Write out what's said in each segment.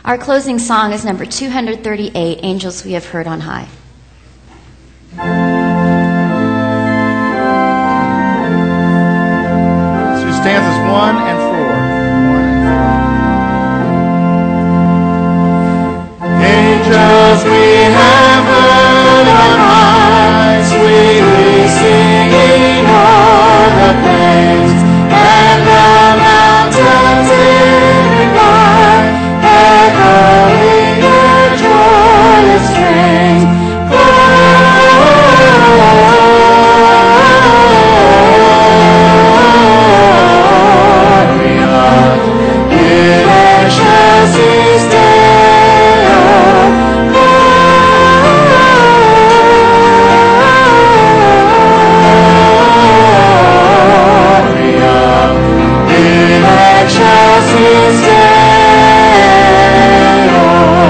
Our closing song is number 238, Angels We Have Heard on High. So stanzas 1 and 4. Angels we have heard on high, sweetly singing o'er the plains, and the mountains in reply, echoing their joyous strains. Gloria in excelsis Deo. In excelsis Deo,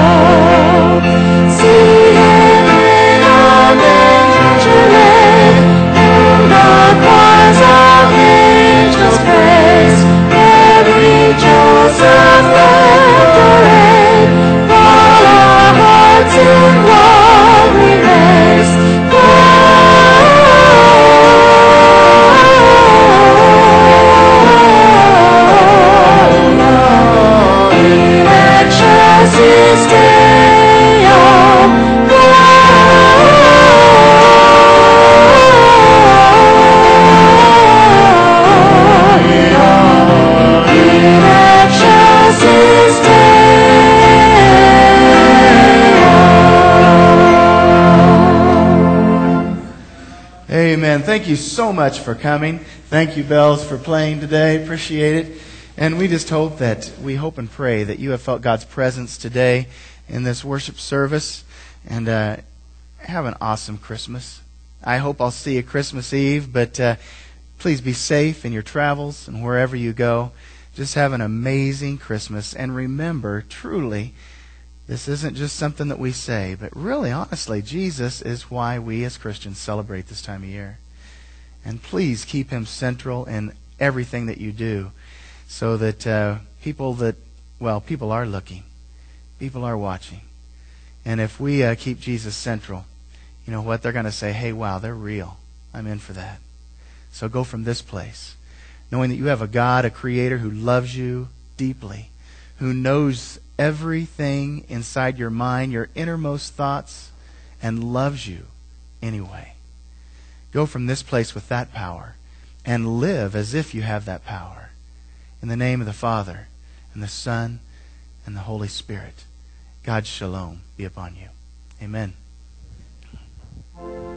singing on angels in the choirs of angels praise, every Joseph left array, all our hearts in love we raise. In excelsis Deo, in excelsis Deo. Amen. Thank you so much for coming. Thank you, Bells, for playing today. Appreciate it. And we just hope and pray that you have felt God's presence today in this worship service. And have an awesome Christmas. I hope I'll see you Christmas Eve, but please be safe in your travels and wherever you go. Just have an amazing Christmas. And remember, truly, this isn't just something that we say, but really, honestly, Jesus is why we as Christians celebrate this time of year. And please keep Him central in everything that you do, so that people are looking. People are watching. And if we keep Jesus central, you know what? They're going to say, hey, wow, they're real. I'm in for that. So go from this place, knowing that you have a God, a Creator who loves you deeply, who knows everything inside your mind, your innermost thoughts, and loves you anyway. Go from this place with that power and live as if you have that power. In the name of the Father, and the Son, and the Holy Spirit, God's shalom be upon you. Amen.